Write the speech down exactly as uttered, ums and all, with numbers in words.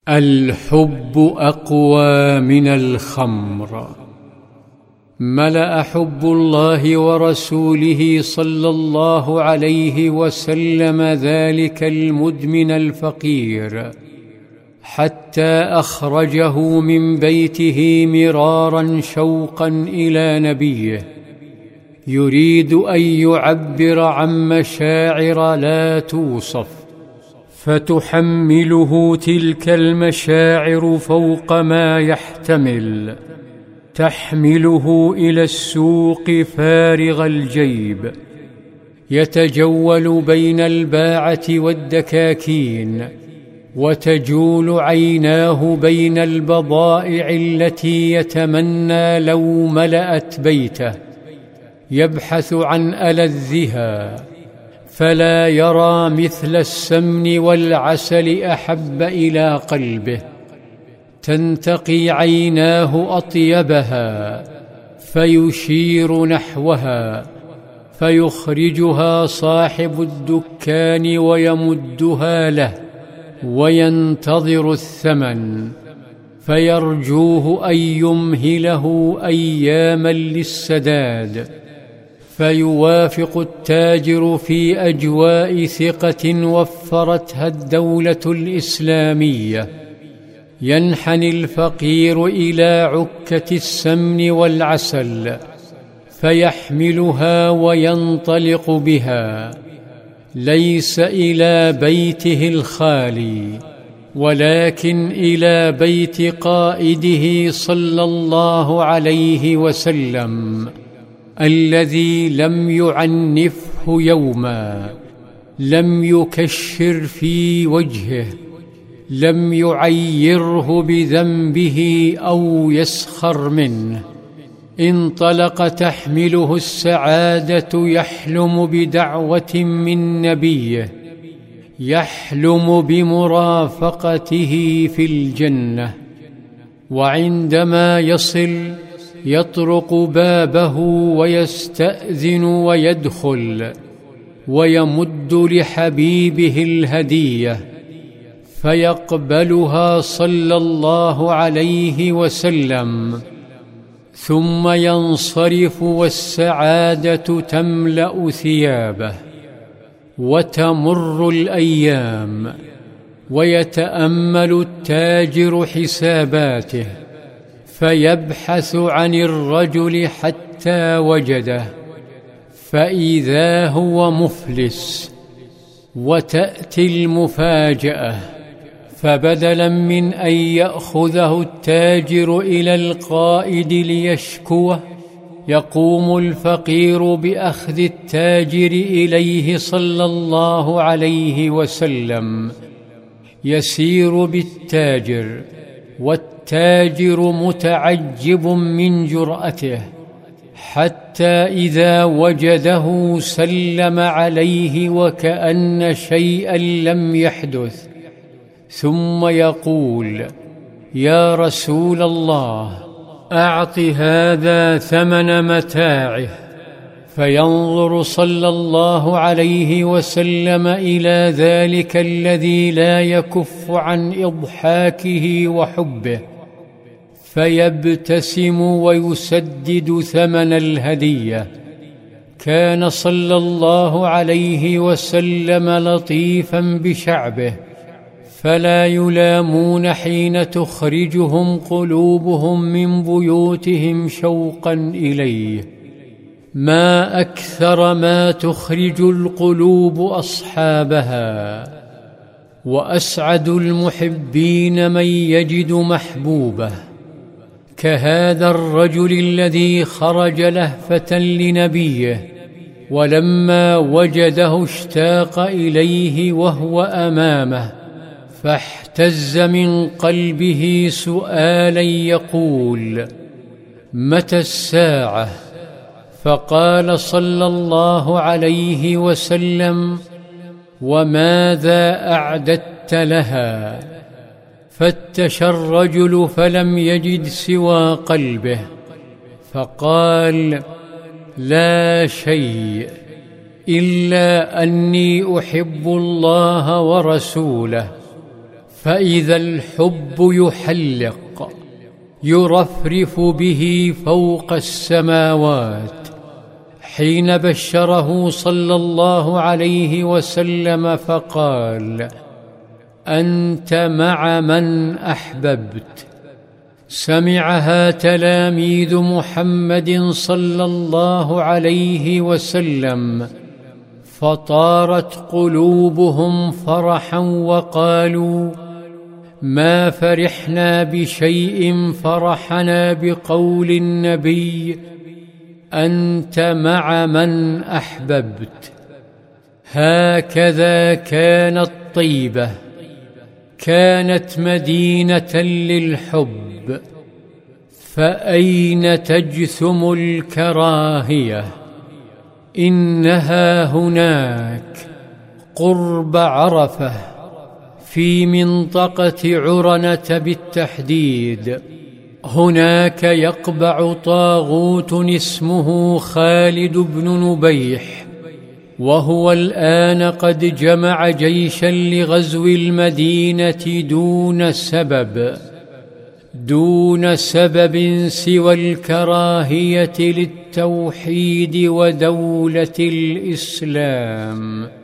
الحب أقوى من الخمر. ملأ حب الله ورسوله صلى الله عليه وسلم ذلك المدمن الفقير حتى أخرجه من بيته مرارا شوقا إلى نبيه، يريد أن يعبر عن مشاعر لا توصف، فتحمله تلك المشاعر فوق ما يحتمل، تحمله إلى السوق فارغ الجيب، يتجول بين الباعة والدكاكين، وتجول عيناه بين البضائع التي يتمنى لو ملأت بيته، يبحث عن ألذها، فلا يرى مثل السمن والعسل أحب إلى قلبه، تنتقي عيناه أطيبها فيشير نحوها، فيخرجها صاحب الدكان ويمدها له وينتظر الثمن، فيرجوه أن يمهله أياما للسداد، فيوافق التاجر في أجواء ثقة وفرتها الدولة الإسلامية، ينحني الفقير إلى عكة السمن والعسل فيحملها وينطلق بها، ليس إلى بيته الخالي ولكن إلى بيت قائده صلى الله عليه وسلم، الذي لم يعنفه يوما، لم يكشر في وجهه، لم يعيره بذنبه أو يسخر منه. انطلق تحمله السعادة، يحلم بدعوة من نبيه، يحلم بمرافقته في الجنة، وعندما يصل يطرق بابه ويستأذن ويدخل، ويمد لحبيبه الهدية فيقبلها صلى الله عليه وسلم، ثم ينصرف والسعادة تملأ ثيابه. وتمر الأيام ويتأمل التاجر حساباته، فيبحث عن الرجل حتى وجده، فإذا هو مفلس. وتأتي المفاجأة، فبدلا من أن يأخذه التاجر إلى القائد ليشكوه، يقوم الفقير بأخذ التاجر إليه صلى الله عليه وسلم، يسير بالتاجر، والتاجر متعجب من جرأته، حتى إذا وجده سلم عليه وكأن شيئا لم يحدث، ثم يقول: يا رسول الله، أعط هذا ثمن متاعه. فينظر صلى الله عليه وسلم إلى ذلك الذي لا يكف عن إضحاكه وحبه، فيبتسم ويسدد ثمن الهدية. كان صلى الله عليه وسلم لطيفا بشعبه، فلا يلامون حين تخرجهم قلوبهم من بيوتهم شوقا إليه. ما أكثر ما تخرج القلوب أصحابها، وأسعد المحبين من يجد محبوبه، كهذا الرجل الذي خرج لهفة لنبيه، ولما وجده اشتاق إليه وهو أمامه، فاحتز من قلبه سؤالا يقول: متى الساعة؟ فقال صلى الله عليه وسلم: وماذا أعددت لها؟ فتش الرجل فلم يجد سوى قلبه، فقال: لا شيء، إلا أني أحب الله ورسوله. فإذا الحب يحلق يرفرف به فوق السماوات حين بشره صلى الله عليه وسلم فقال: أنت مع من أحببت. سمعها تلاميذ محمد صلى الله عليه وسلم فطارت قلوبهم فرحا وقالوا: ما فرحنا بشيء فرحنا بقول النبي: أنت مع من أحببت. هكذا كانت طيبة، كانت مدينة للحب، فأين تجثم الكراهية؟ إنها هناك قرب عرفة في منطقة عرنة بالتحديد. هناك يقبع طاغوت اسمه خالد بن نبيح، وهو الآن قد جمع جيشا لغزو المدينة دون سبب دون سبب سوى الكراهية للتوحيد ودولة الإسلام.